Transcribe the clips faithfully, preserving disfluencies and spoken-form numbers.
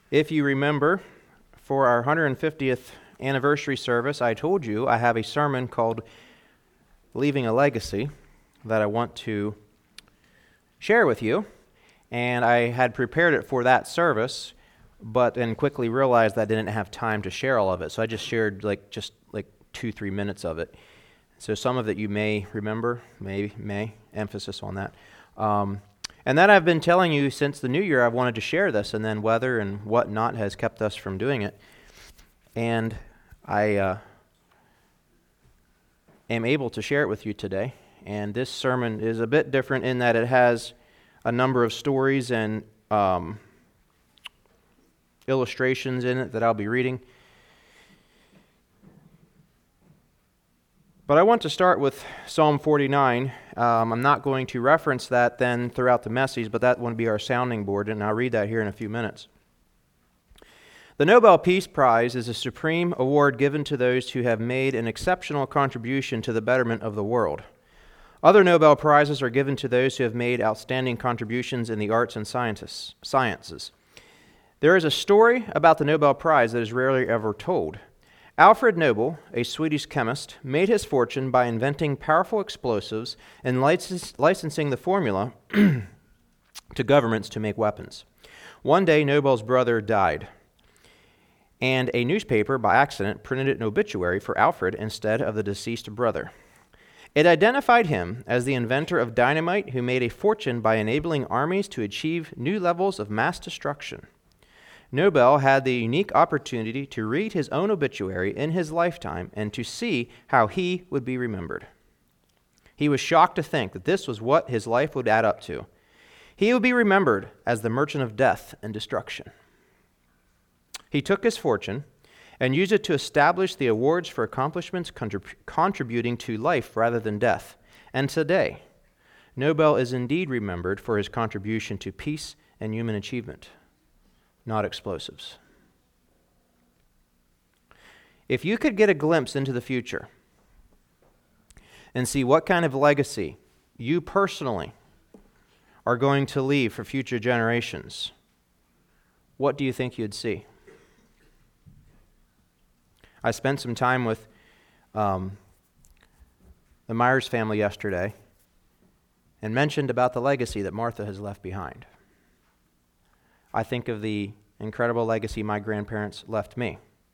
If you remember, for our one hundred fiftieth anniversary service, I told you I have a sermon called Leaving a Legacy that I want to share with you, and I had prepared it for that service, but then quickly realized that I didn't have time to share all of it, so I just shared like just like two, three minutes of it. So some of it you may remember, maybe, may, emphasis on that. Um, and that I've been telling you since the new year I've wanted to share this, and then weather and whatnot has kept us from doing it. And I uh, am able to share it with you today. And this sermon is a bit different in that it has a number of stories and um, illustrations in it that I'll be reading. But I want to start with Psalm forty-nine. Um, I'm not going to reference that then throughout the message, but that will be our sounding board, and I'll read that here in a few minutes. The Nobel Peace Prize is a supreme award given to those who have made an exceptional contribution to the betterment of the world. Other Nobel Prizes are given to those who have made outstanding contributions in the arts and scientists, sciences. There is a story about the Nobel Prize that is rarely ever told. Alfred Nobel, a Swedish chemist, made his fortune by inventing powerful explosives and license, licensing the formula to governments to make weapons. One day, Nobel's brother died, and a newspaper, by accident, printed an obituary for Alfred instead of the deceased brother. It identified him as the inventor of dynamite who made a fortune by enabling armies to achieve new levels of mass destruction. Nobel had the unique opportunity to read his own obituary in his lifetime and to see how he would be remembered. He was shocked to think that this was what his life would add up to. He would be remembered as the merchant of death and destruction. He took his fortune and used it to establish the awards for accomplishments contrib- contributing to life rather than death. And today, Nobel is indeed remembered for his contribution to peace and human achievement, not explosives. If you could get a glimpse into the future and see what kind of legacy you personally are going to leave for future generations, what do you think you'd see? I spent some time with um, the Myers family yesterday and mentioned about the legacy that Martha has left behind. I think of the incredible legacy my grandparents left me.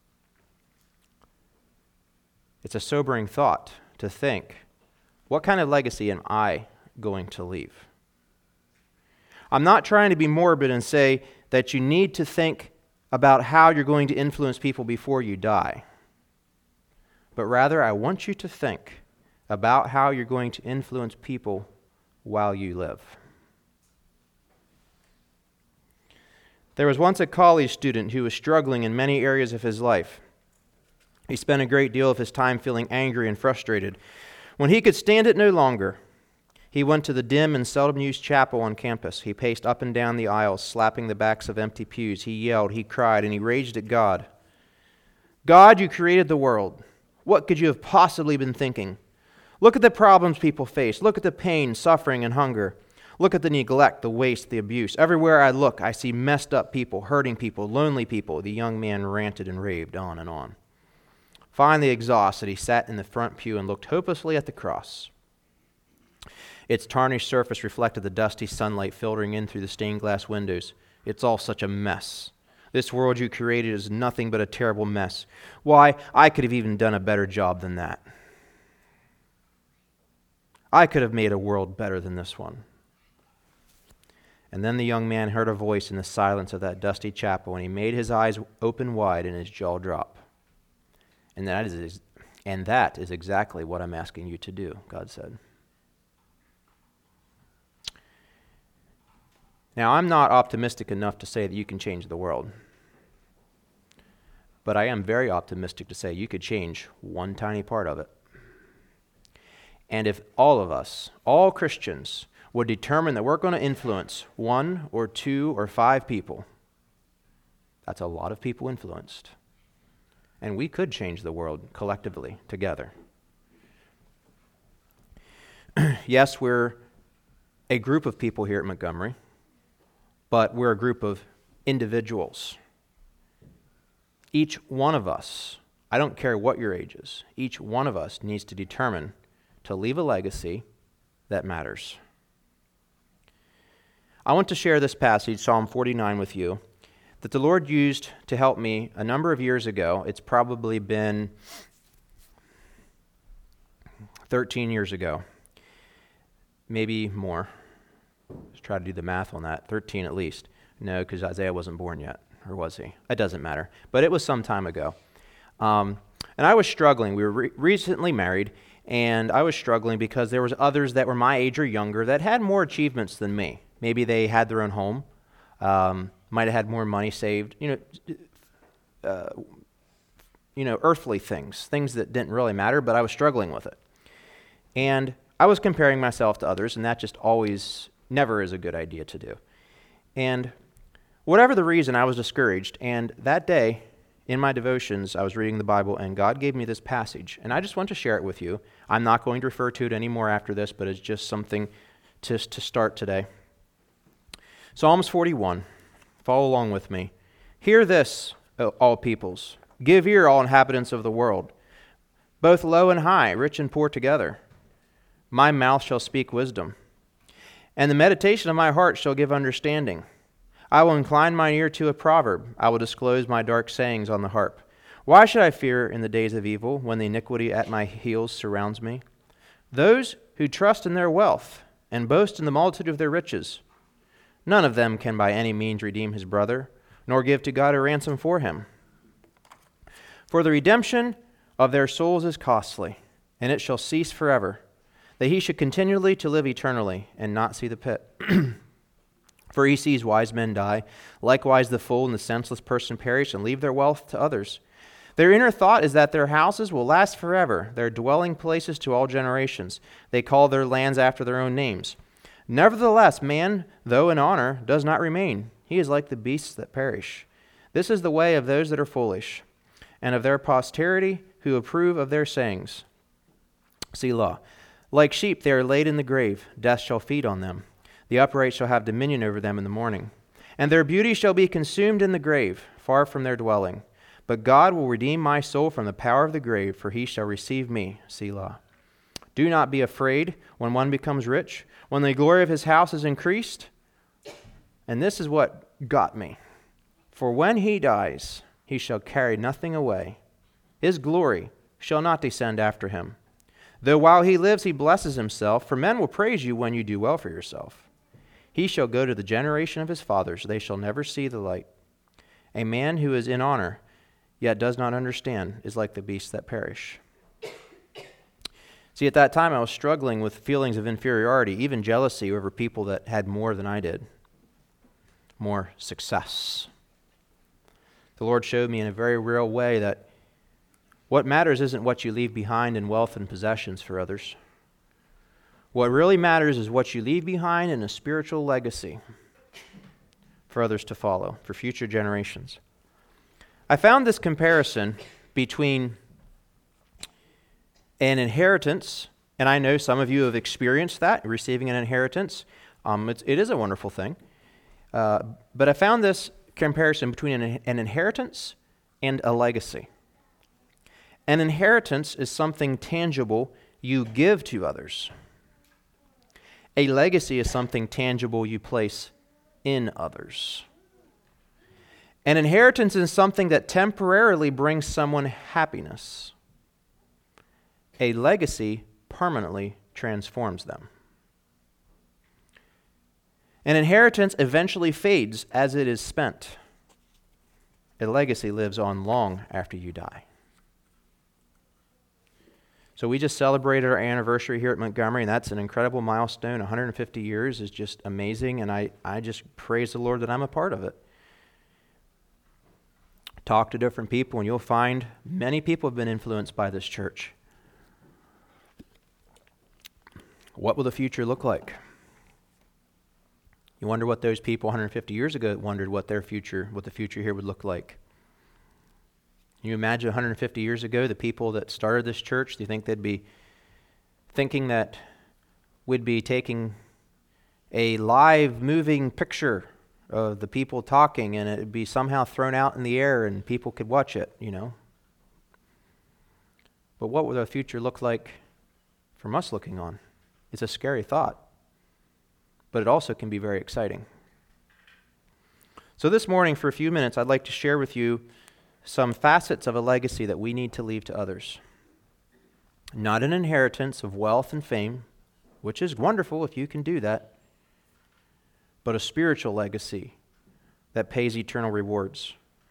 It's a sobering thought to think, what kind of legacy am I going to leave? I'm not trying to be morbid and say that you need to think about how you're going to influence people before you die. But rather, I want you to think about how you're going to influence people while you live. There was once a college student who was struggling in many areas of his life. He spent a great deal of his time feeling angry and frustrated. When he could stand it no longer, he went to the dim and seldom used chapel on campus. He paced up and down the aisles, slapping the backs of empty pews. He yelled, he cried, and he raged at God. God, you created the world. What could you have possibly been thinking? Look at the problems people face. Look at the pain, suffering, and hunger. Look at the neglect, the waste, the abuse. Everywhere I look, I see messed up people, hurting people, lonely people. The young man ranted and raved on and on. Finally exhausted, he sat in the front pew and looked hopelessly at the cross. Its tarnished surface reflected the dusty sunlight filtering in through the stained glass windows. It's all such a mess. This world you created is nothing but a terrible mess. Why, I could have even done a better job than that. I could have made a world better than this one. And then the young man heard a voice in the silence of that dusty chapel, and he made his eyes open wide and his jaw drop. And that is, and that is exactly what I'm asking you to do, God said. Now, I'm not optimistic enough to say that you can change the world. But I am very optimistic to say you could change one tiny part of it. And if all of us, all Christians, would determine that we're going to influence one or two or five people, that's a lot of people influenced. And we could change the world collectively, together. Yes, we're a group of people here at Montgomery, but we're a group of individuals Each one of us, I don't care what your age is, each one of us needs to determine to leave a legacy that matters. I want to share this passage, Psalm forty-nine, with you, that the Lord used to help me a number of years ago. It's probably been thirteen years ago, maybe more. Let's try to do the math on that. thirteen at least. No, because Isaiah wasn't born yet, or was he? It doesn't matter. But it was some time ago. Um, and I was struggling. We were re- recently married, and I was struggling because there was others that were my age or younger that had more achievements than me. Maybe they had their own home, um, might have had more money saved, you know, uh, you know, earthly things, things that didn't really matter, but I was struggling with it. And I was comparing myself to others, and that just always, never is a good idea to do. And whatever the reason, I was discouraged. And that day, in my devotions, I was reading the Bible, and God gave me this passage. And I just want to share it with you. I'm not going to refer to it anymore after this, but it's just something to, to start today. Psalms forty-one. Follow along with me. Hear this, all peoples. Give ear, all inhabitants of the world, both low and high, rich and poor together. My mouth shall speak wisdom, and the meditation of my heart shall give understanding. I will incline mine ear to a proverb. I will disclose my dark sayings on the harp. Why should I fear in the days of evil, when the iniquity at my heels surrounds me? Those who trust in their wealth and boast in the multitude of their riches, none of them can by any means redeem his brother, nor give to God a ransom for him. For the redemption of their souls is costly, and it shall cease forever, that he should continually to live eternally, and not see the pit. For he sees wise men die, likewise the fool and the senseless person perish, and leave their wealth to others. Their inner thought is that their houses will last forever, their dwelling places to all generations. They call their lands after their own names. Nevertheless, man, though in honor, does not remain. He is like the beasts that perish. This is the way of those that are foolish, and of their posterity who approve of their sayings. Selah. Like sheep they are laid in the grave. Death shall feed on them. The upright shall have dominion over them in the morning. And their beauty shall be consumed in the grave, far from their dwelling. But God will redeem my soul from the power of the grave, for he shall receive me. Selah. Do not be afraid when one becomes rich, when the glory of his house is increased. And this is what got me. For when he dies, he shall carry nothing away. His glory shall not descend after him. Though while he lives he blesses himself, for men will praise you when you do well for yourself. He shall go to the generation of his fathers. They shall never see the light. A man who is in honor, yet does not understand, is like the beasts that perish. See, at that time I was struggling with feelings of inferiority, even jealousy over people that had more than I did, more success. The Lord showed me in a very real way that what matters isn't what you leave behind in wealth and possessions for others. What really matters is what you leave behind in a spiritual legacy for others to follow, for future generations. I found this comparison between an inheritance, and I know some of you have experienced that, receiving an inheritance. Um, it's, it is a wonderful thing. Uh, but I found this comparison between an, an inheritance and a legacy. An inheritance is something tangible you give to others. A legacy is something tangible you place in others. An inheritance is something that temporarily brings someone happiness. A legacy permanently transforms them. An inheritance eventually fades as it is spent. A legacy lives on long after you die. So we just celebrated our anniversary here at Montgomery, and that's an incredible milestone. one hundred fifty years is just amazing, and I, I just praise the Lord that I'm a part of it. Talk to different people, and you'll find many people have been influenced by this church. What will the future look like? You wonder what those people one hundred fifty years ago wondered what their future, what the future here would look like. Can you imagine one hundred fifty years ago, the people that started this church, do you think they'd be thinking that we'd be taking a live moving picture of the people talking, and it would be somehow thrown out in the air and people could watch it, you know. But what would the future look like from us looking on? It's a scary thought, but it also can be very exciting. So this morning, for a few minutes, I'd like to share with you some facets of a legacy that we need to leave to others. Not an inheritance of wealth and fame, which is wonderful if you can do that, but a spiritual legacy that pays eternal rewards.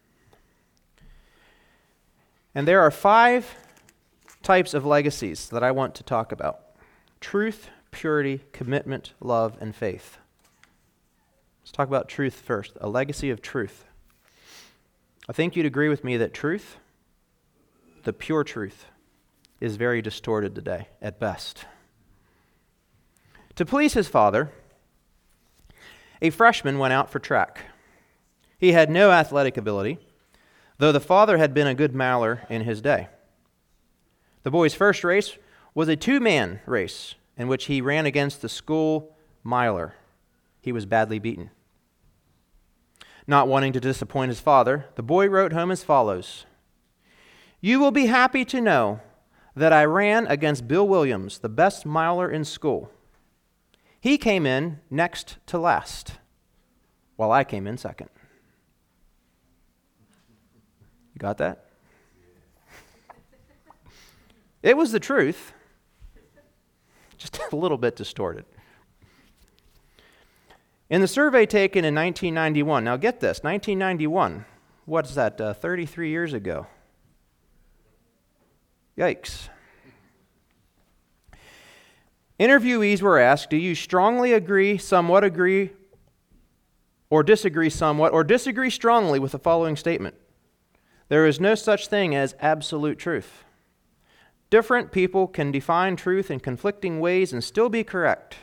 And there are five types of legacies that I want to talk about: truth, purity, commitment, love, and faith. Let's talk about truth first, a legacy of truth. I think you'd agree with me that truth, the pure truth, is very distorted today, at best. To please his father, a freshman went out for track. He had no athletic ability, though the father had been a good miler in his day. The boy's first race was a two-man race in which he ran against the school miler. He was badly beaten. Not wanting to disappoint his father, the boy wrote home as follows: "You will be happy to know that I ran against Bill Williams, the best miler in school. He came in next to last, while I came in second." You got that? It was the truth, just a little bit distorted. In the survey taken in nineteen ninety-one, now get this, nineteen ninety-one, what's that, uh, thirty-three years ago? Yikes. Interviewees were asked, do you strongly agree, somewhat agree, or disagree somewhat, or disagree strongly with the following statement? There is no such thing as absolute truth. Different people can define truth in conflicting ways and still be correct.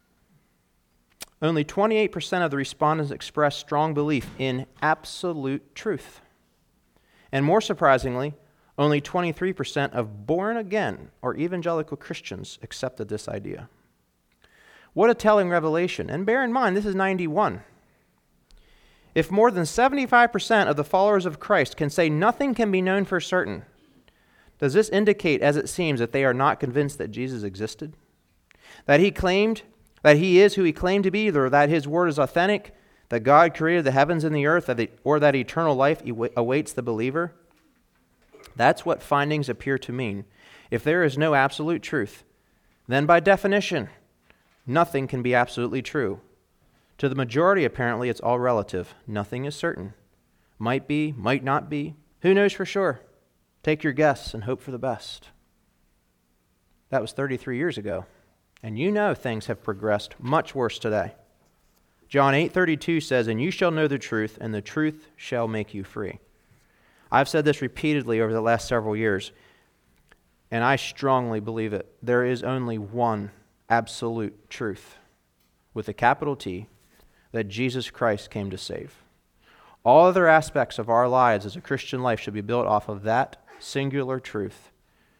Only twenty-eight percent of the respondents expressed strong belief in absolute truth. And more surprisingly, only twenty-three percent of born-again or evangelical Christians accepted this idea. What a telling revelation. And bear in mind, this is ninety-one. If more than seventy-five percent of the followers of Christ can say nothing can be known for certain, does this indicate, as it seems, that they are not convinced that Jesus existed? That he claimed, that he is who he claimed to be, or that his word is authentic, that God created the heavens and the earth, that they, or that eternal life awaits the believer? That's what findings appear to mean. If there is no absolute truth, then by definition, nothing can be absolutely true. To the majority, apparently, it's all relative. Nothing is certain. Might be, might not be. Who knows for sure? Take your guess and hope for the best. That was thirty-three years ago. And you know things have progressed much worse today. John eight thirty-two says, "And you shall know the truth, and the truth shall make you free." I've said this repeatedly over the last several years, and I strongly believe it. There is only one absolute truth, with a capital T, that Jesus Christ came to save. All other aspects of our lives as a Christian life should be built off of that singular truth.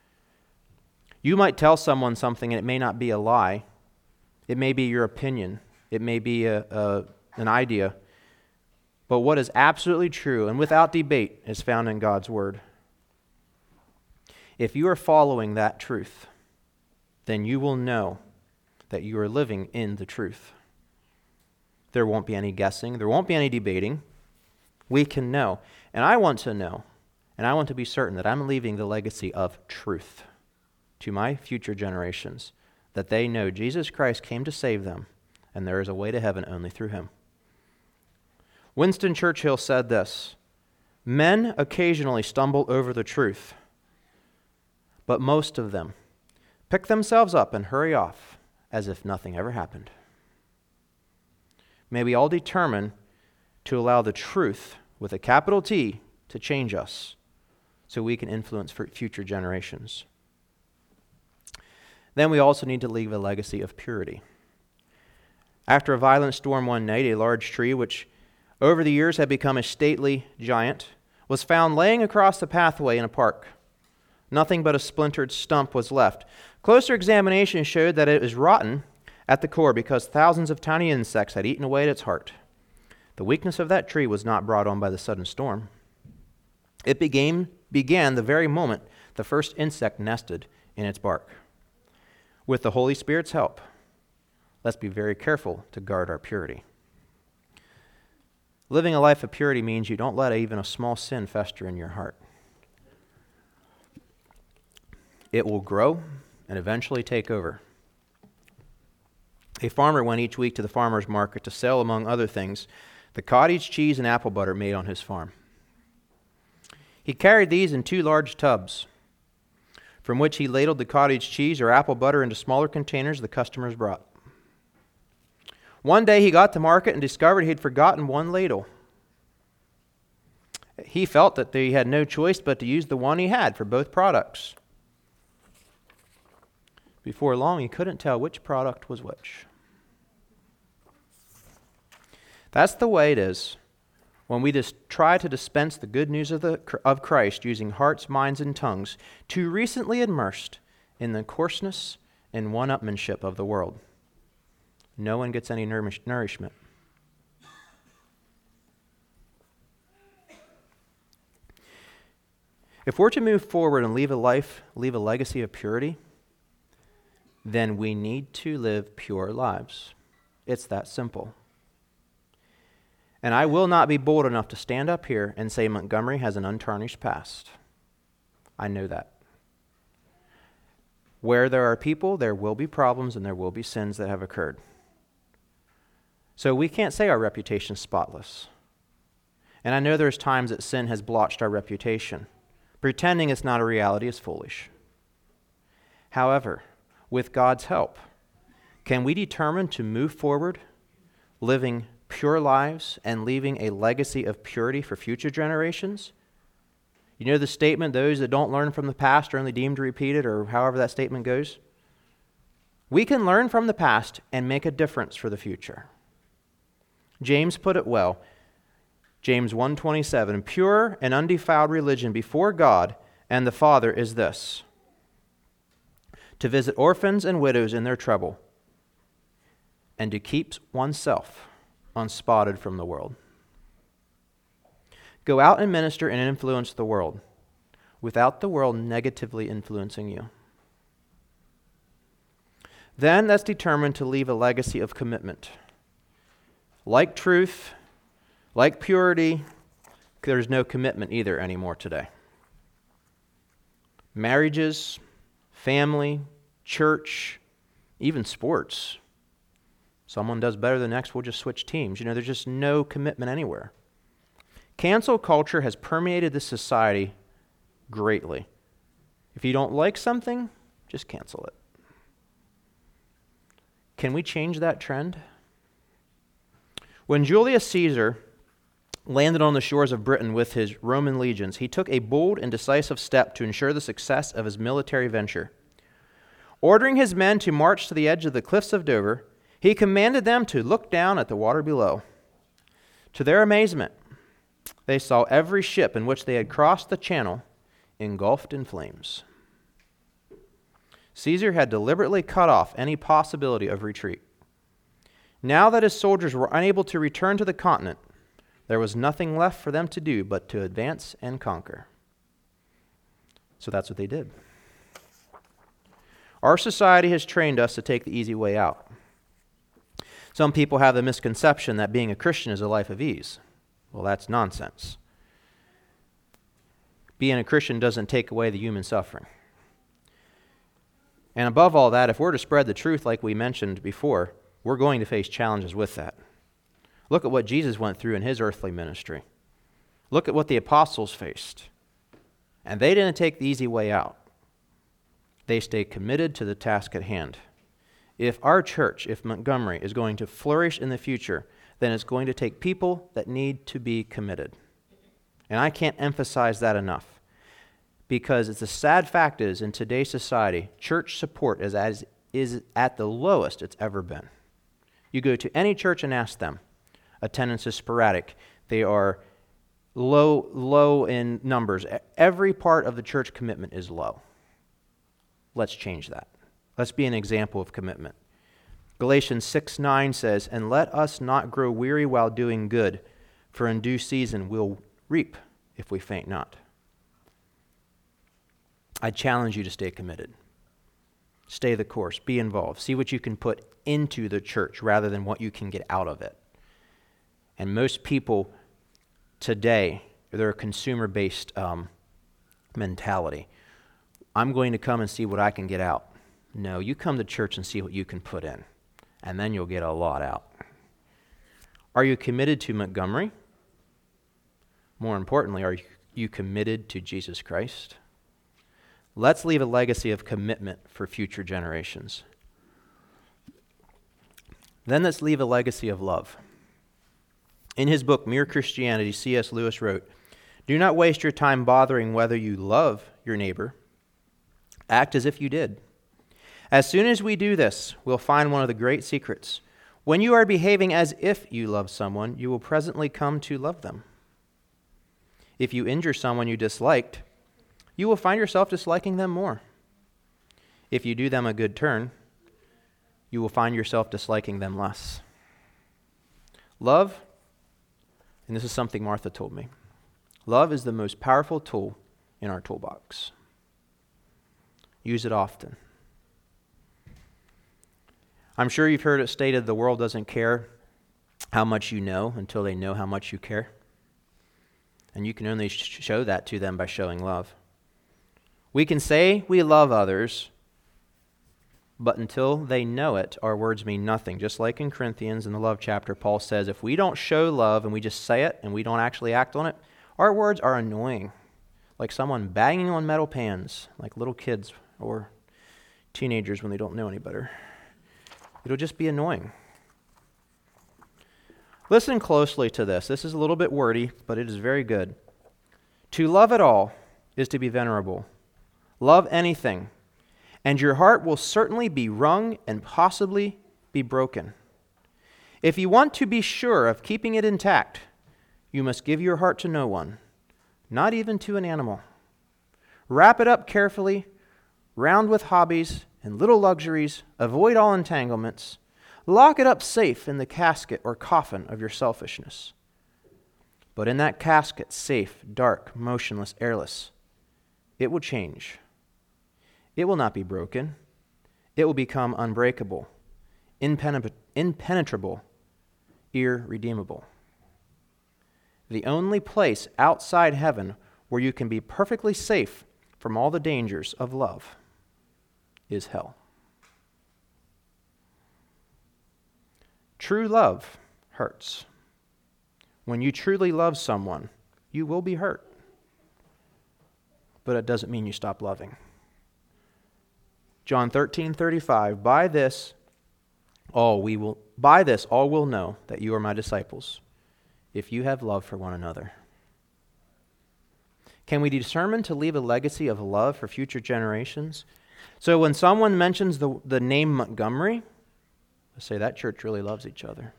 You might tell someone something and it may not be a lie. It may be your opinion. It may be a, a, an idea. But what is absolutely true and without debate is found in God's Word. If you are following that truth, then you will know that you are living in the truth. There won't be any guessing. There won't be any debating. We can know. And I want to know, and I want to be certain that I'm leaving the legacy of truth to my future generations, that they know Jesus Christ came to save them, and there is a way to heaven only through him. Winston Churchill said this: "Men occasionally stumble over the truth, but most of them pick themselves up and hurry off as if nothing ever happened." May we all determine to allow the truth, with a capital T, to change us so we can influence future generations. Then we also need to leave a legacy of purity. After a violent storm one night, a large tree, which over the years had become a stately giant, was found laying across the pathway in a park. Nothing but a splintered stump was left. Closer examination showed that it was rotten at the core because thousands of tiny insects had eaten away at its heart. The weakness of that tree was not brought on by the sudden storm. It began, began the very moment the first insect nested in its bark. With the Holy Spirit's help, let's be very careful to guard our purity. Living a life of purity means you don't let even a small sin fester in your heart. It will grow and eventually take over. A farmer went each week to the farmer's market to sell, among other things, the cottage cheese and apple butter made on his farm. He carried these in two large tubs, from which he ladled the cottage cheese or apple butter into smaller containers the customers brought. One day he got to market and discovered he had forgotten one ladle. He felt that he had no choice but to use the one he had for both products. Before long, he couldn't tell which product was which. That's the way it is when we just try to dispense the good news of, the, of Christ using hearts, minds, and tongues too recently immersed in the coarseness and one-upmanship of the world. No one gets any nourish- nourishment. If we're to move forward and leave a life, leave a legacy of purity, then we need to live pure lives. It's that simple. And I will not be bold enough to stand up here and say Montgomery has an untarnished past. I know that. Where there are people, there will be problems and there will be sins that have occurred. So we can't say our reputation is spotless. And I know there's times that sin has blotched our reputation. Pretending it's not a reality is foolish. However, with God's help, can we determine to move forward, living pure lives and leaving a legacy of purity for future generations? You know the statement, those that don't learn from the past are only deemed to repeat it, or however that statement goes? We can learn from the past and make a difference for the future. James put it well. James one twenty-seven, pure and undefiled religion before God and the Father is this: to visit orphans and widows in their trouble, and to keep oneself unspotted from the world. Go out and minister and influence the world without the world negatively influencing you. Then let's determine to leave a legacy of commitment. Like truth, like purity, there's no commitment either anymore today. Marriages, family, church, even sports. Someone does better than the next, we'll just switch teams. You know, there's just no commitment anywhere. Cancel culture has permeated this society greatly. If you don't like something, just cancel it. Can we change that trend? When Julius Caesar landed on the shores of Britain with his Roman legions, he took a bold and decisive step to ensure the success of his military venture. Ordering his men to march to the edge of the cliffs of Dover, he commanded them to look down at the water below. To their amazement, they saw every ship in which they had crossed the channel engulfed in flames. Caesar had deliberately cut off any possibility of retreat. Now that his soldiers were unable to return to the continent, there was nothing left for them to do but to advance and conquer. So that's what they did. Our society has trained us to take the easy way out. Some people have the misconception that being a Christian is a life of ease. Well, that's nonsense. Being a Christian doesn't take away the human suffering. And above all that, if we're to spread the truth like we mentioned before, we're going to face challenges with that. Look at what Jesus went through in his earthly ministry. Look at what the apostles faced. And they didn't take the easy way out. They stayed committed to the task at hand. If our church, if Montgomery, is going to flourish in the future, then it's going to take people that need to be committed. And I can't emphasize that enough. Because it's a sad fact is, in today's society, church support is, as, is at the lowest it's ever been. You go to any church and ask them. Attendance is sporadic. They are low, low in numbers. Every part of the church commitment is low. Let's change that. Let's be an example of commitment. Galatians six nine says, "And let us not grow weary while doing good, for in due season we'll reap if we faint not." I challenge you to stay committed. Stay the course. Be involved. See what you can put into the church rather than what you can get out of it. And most people today, they're a consumer-based um, mentality. I'm going to come and see what I can get out. No, you come to church and see what you can put in, and then you'll get a lot out. Are you committed to Montgomery? More importantly, are you committed to Jesus Christ? Let's leave a legacy of commitment for future generations. Then let's leave a legacy of love. In his book, Mere Christianity, C S Lewis wrote, "Do not waste your time bothering whether you love your neighbor. Act as if you did. As soon as we do this, we'll find one of the great secrets. When you are behaving as if you love someone, you will presently come to love them. If you injure someone you disliked, you will find yourself disliking them more. If you do them a good turn, you will find yourself disliking them less." Love, and this is something Martha told me, love is the most powerful tool in our toolbox. Use it often. I'm sure you've heard it stated the world doesn't care how much you know until they know how much you care. And you can only sh- show that to them by showing love. We can say we love others, but until they know it, our words mean nothing. Just like in Corinthians in the love chapter, Paul says if we don't show love and we just say it and we don't actually act on it, our words are annoying. Like someone banging on metal pans, like little kids or teenagers when they don't know any better. It'll just be annoying. Listen closely to this. This is a little bit wordy, but it is very good. To love at all is to be venerable. Love anything, and your heart will certainly be wrung and possibly be broken. If you want to be sure of keeping it intact, you must give your heart to no one, not even to an animal. Wrap it up carefully, round with hobbies and little luxuries, avoid all entanglements. Lock it up safe in the casket or coffin of your selfishness. But in that casket, safe, dark, motionless, airless, it will change. It will not be broken. It will become unbreakable, impenetra- impenetrable, irredeemable. The only place outside heaven where you can be perfectly safe from all the dangers of love is hell. True love hurts. When you truly love someone, you will be hurt. But it doesn't mean you stop loving. John thirteen thirty-five, by this all we will by this all will know that you are my disciples, if you have love for one another. Can we determine to leave a legacy of love for future generations? So when someone mentions the, the name Montgomery, I say that church really loves each other.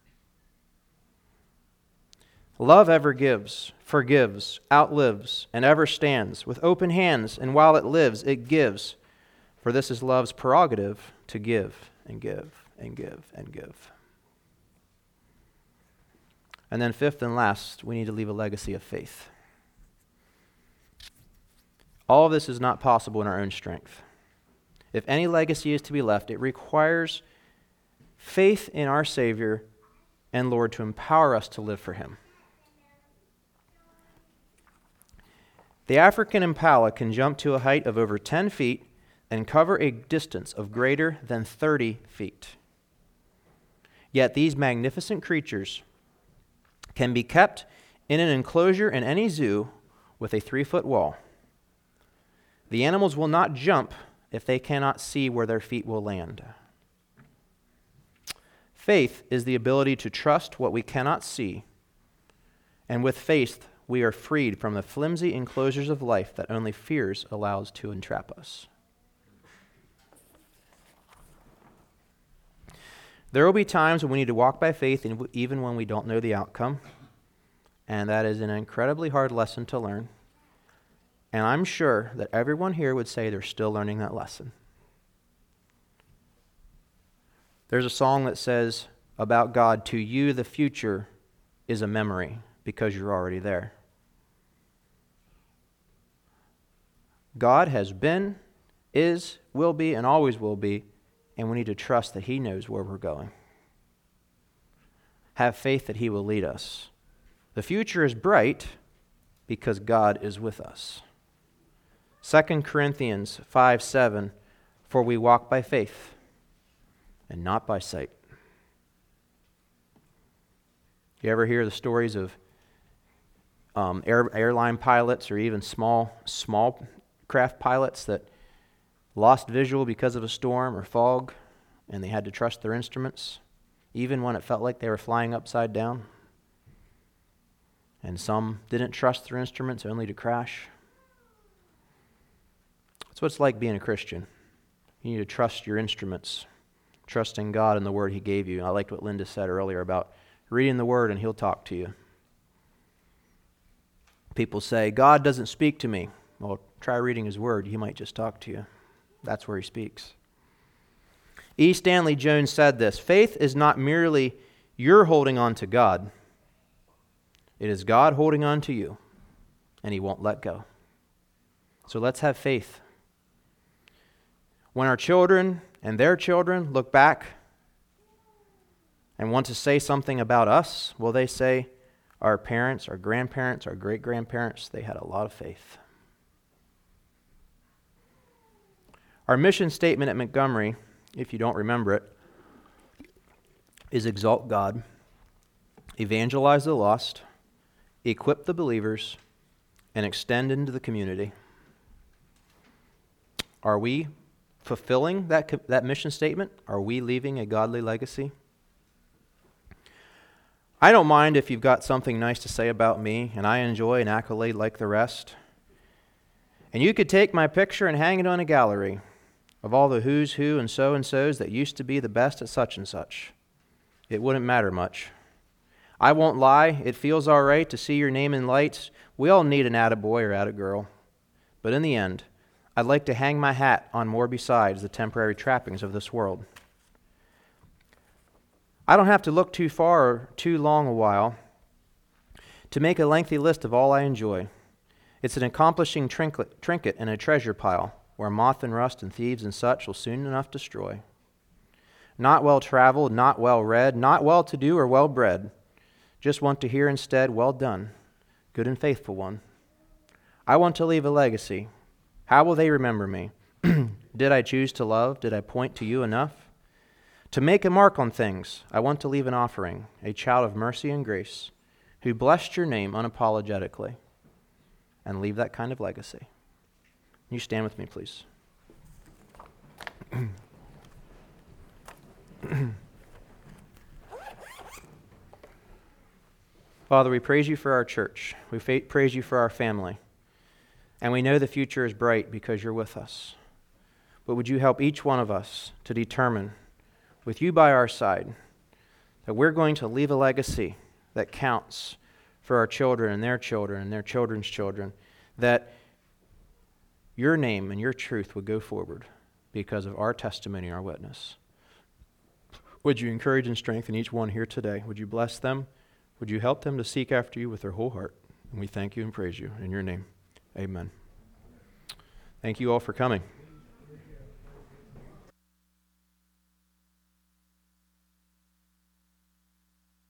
Love ever gives, forgives, outlives, and ever stands with open hands, and while it lives, it gives. For this is love's prerogative, to give and give and give and give. And then fifth and last, we need to leave a legacy of faith. All of this is not possible in our own strength. If any legacy is to be left, it requires faith in our Savior and Lord to empower us to live for Him. The African impala can jump to a height of over ten feet and cover a distance of greater than thirty feet. Yet these magnificent creatures can be kept in an enclosure in any zoo with a three-foot wall. The animals will not jump if they cannot see where their feet will land. Faith is the ability to trust what we cannot see, and with faith, we are freed from the flimsy enclosures of life that only fears allows to entrap us. There will be times when we need to walk by faith, even when we don't know the outcome, and that is an incredibly hard lesson to learn. And I'm sure that everyone here would say they're still learning that lesson. There's a song that says about God, to you the future is a memory because you're already there. God has been, is, will be, and always will be, and we need to trust that He knows where we're going. Have faith that He will lead us. The future is bright because God is with us. Second Corinthians five seven, for we walk by faith and not by sight. You ever hear the stories of um, air, airline pilots or even small, small craft pilots that lost visual because of a storm or fog, and they had to trust their instruments, even when it felt like they were flying upside down? And some didn't trust their instruments only to crash. That's what it's like being a Christian. You need to trust your instruments, trusting God and the Word He gave you. I liked what Linda said earlier about reading the Word and He'll talk to you. People say, God doesn't speak to me. Well, try reading His Word. He might just talk to you. That's where He speaks. E. Stanley Jones said this, faith is not merely your holding on to God. It is God holding on to you, and He won't let go. So let's have faith. When our children and their children look back and want to say something about us, will they say, our parents, our grandparents, our great-grandparents, they had a lot of faith. Our mission statement at Montgomery, if you don't remember it, is exalt God, evangelize the lost, equip the believers, and extend into the community. Are we fulfilling that, that mission statement? Are we leaving a godly legacy? I don't mind if you've got something nice to say about me, and I enjoy an accolade like the rest. And you could take my picture and hang it on a gallery of all the who's who and so-and-sos that used to be the best at such and such. It wouldn't matter much. I won't lie, it feels all right to see your name in lights. We all need an attaboy or attagirl. But in the end, I'd like to hang my hat on more besides the temporary trappings of this world. I don't have to look too far or too long a while to make a lengthy list of all I enjoy. It's an accomplishing trinket, trinket in a treasure pile where moth and rust and thieves and such will soon enough destroy. Not well traveled, not well read, not well to do or well bred. Just want to hear instead, well done, good and faithful one. I want to leave a legacy. How will they remember me? Did I choose to love? Did I point to you enough? To make a mark on things, I want to leave an offering, a child of mercy and grace, who blessed your name unapologetically, and leave that kind of legacy. You stand with me, please. Father, we praise you for our church. We fa- praise you for our family. And we know the future is bright because you're with us. But would you help each one of us to determine, with you by our side, that we're going to leave a legacy that counts for our children and their children and their children's children, that your name and your truth would go forward because of our testimony, our witness. Would you encourage and strengthen each one here today? Would you bless them? Would you help them to seek after you with their whole heart? And we thank you and praise you in your name. Amen. Thank you all for coming.